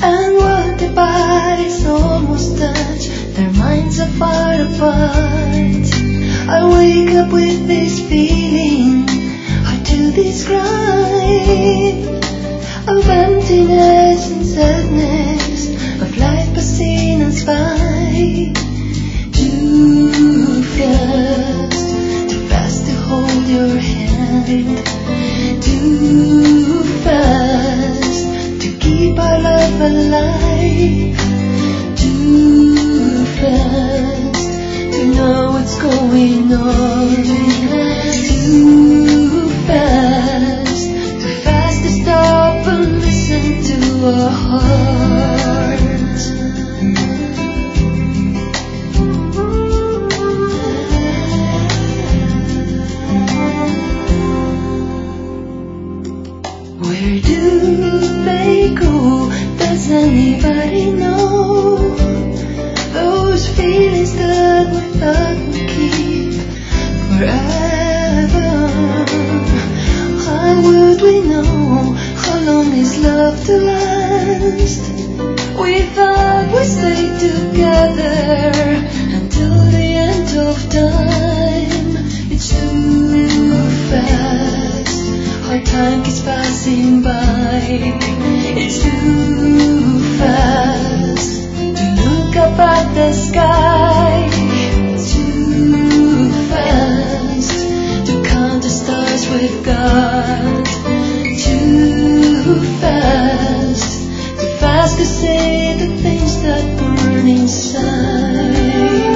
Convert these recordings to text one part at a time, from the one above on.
And what the bodies almost touch, their minds are far apart. I wake up with this feeling hard to describe, of emptiness and sadness, of life passing us by. Too fast to hold your hand, too fast to keep our love alive, too fast to know what's going on, too fast to stop and listen to our hearts. Where do they go? Does anybody know? Those feelings that we thought would keep forever. How would we know how long is love to last? We thought we'd stay together until the end of time. It's too fast, our time keeps passing by. It's too fast to look up at the sky. It's too fast to count the stars we've got. Too fast to say the things that burn inside.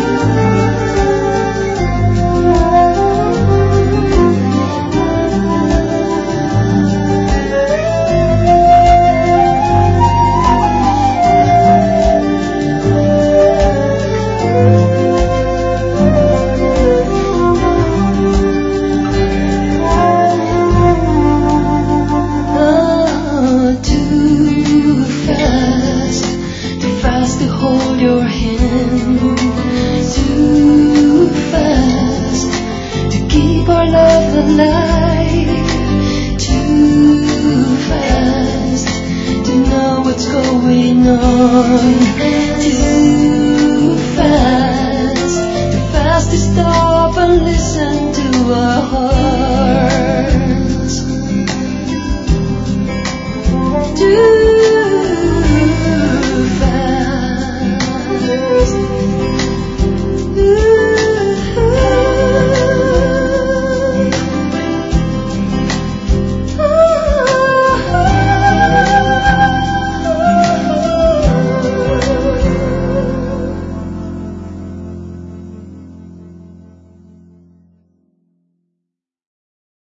Your hand, too fast to keep our love alive, too fast to know what's going on, too fast to stop and listen to our heart.